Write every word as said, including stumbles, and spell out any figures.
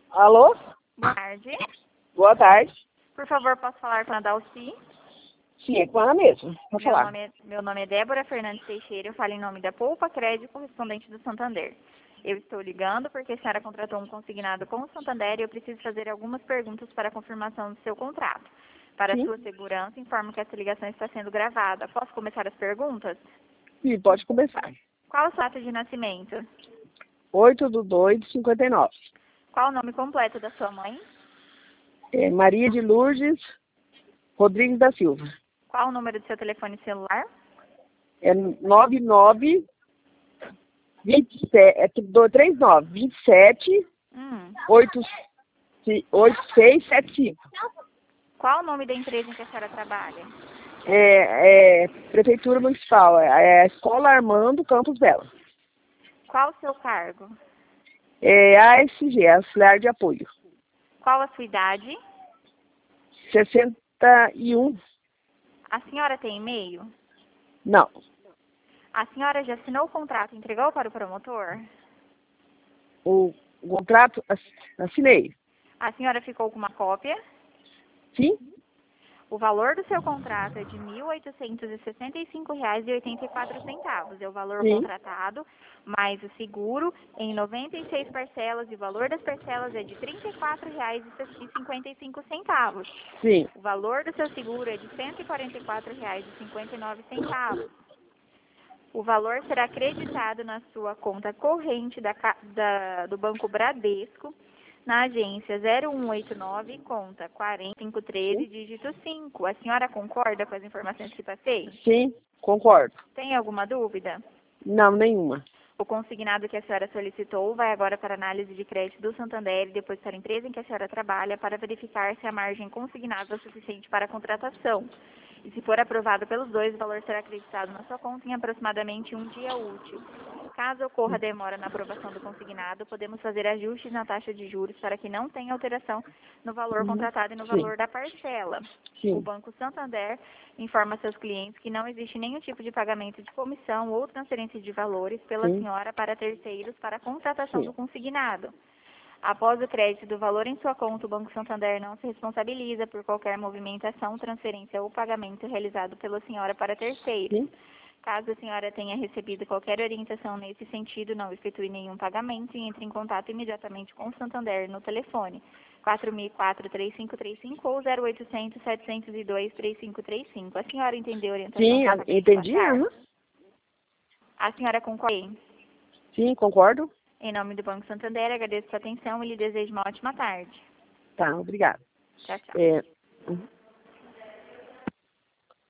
Alô? Boa tarde. Boa tarde. Por favor, posso falar com a Dalci? Sim, é com ela mesmo. Pode Meu falar. nome, é, meu nome é Débora Fernandes Teixeira, eu falo em nome da Poupa Crédito, correspondente do Santander. Eu estou ligando porque a senhora contratou um consignado com o Santander e eu preciso fazer algumas perguntas para a confirmação do seu contrato. Para a Sim. sua segurança, informo que essa ligação está sendo gravada. Posso começar as perguntas? Sim, pode começar. Qual a sua data de nascimento? oito do dois de cinquenta e nove. Qual o nome completo da sua mãe? É Maria de Lourdes Rodrigues da Silva. Qual o número do seu telefone celular? É nove nove vinte e sete, é trinta e nove, vinte e sete, Hum. oito seis sete cinco. Qual o nome da empresa em que a senhora trabalha? É, é Prefeitura Municipal, é a Escola Armando Campos Bela. Qual o seu cargo? É A S G, Auxiliar de Apoio. Qual a sua idade? sessenta e um. A senhora tem e-mail? Não. A senhora já assinou o contrato e entregou para o promotor? O, o contrato ass- assinei. A senhora ficou com uma cópia? Sim? O valor do seu contrato é de mil oitocentos e sessenta e cinco reais e oitenta e quatro centavos. É o valor Sim. contratado, mais o seguro em noventa e seis parcelas e o valor das parcelas é de trinta e quatro reais e cinquenta e cinco centavos. Sim. O valor do seu seguro é de cento e quarenta e quatro reais e cinquenta e nove centavos. O valor será acreditado na sua conta corrente da, ca- da- do Banco Bradesco, na agência zero um oito nove, conta quatro cinco um três, dígito cinco. A senhora concorda com as informações que passei? Sim, concordo. Tem alguma dúvida? Não, nenhuma. O consignado que a senhora solicitou vai agora para análise de crédito do Santander e depois para a empresa em que a senhora trabalha para verificar se a margem consignada é suficiente para a contratação. E se for aprovado pelos dois, o valor será acreditado na sua conta em aproximadamente um dia útil. Caso ocorra demora na aprovação do consignado, podemos fazer ajustes na taxa de juros para que não tenha alteração no valor Uhum. contratado e no Sim. valor da parcela. Sim. O Banco Santander informa seus clientes que não existe nenhum tipo de pagamento de comissão ou transferência de valores pela Sim. senhora para terceiros para a contratação Sim. do consignado. Após o crédito do valor em sua conta, o Banco Santander não se responsabiliza por qualquer movimentação, transferência ou pagamento realizado pela senhora para terceiros. Sim. Caso a senhora tenha recebido qualquer orientação nesse sentido, não efetue nenhum pagamento e entre em contato imediatamente com o Santander no telefone quatro mil e quatro, três cinco três cinco ou zero oitocentos, setecentos e dois, três cinco três cinco. A senhora entendeu a orientação Sim, que eu acabei de entendi. passar? Uhum. A senhora concorda? Sim, concordo. Em nome do Banco Santander, agradeço sua atenção e lhe desejo uma ótima tarde. Tá, obrigada. Tchau, tchau. É, uhum.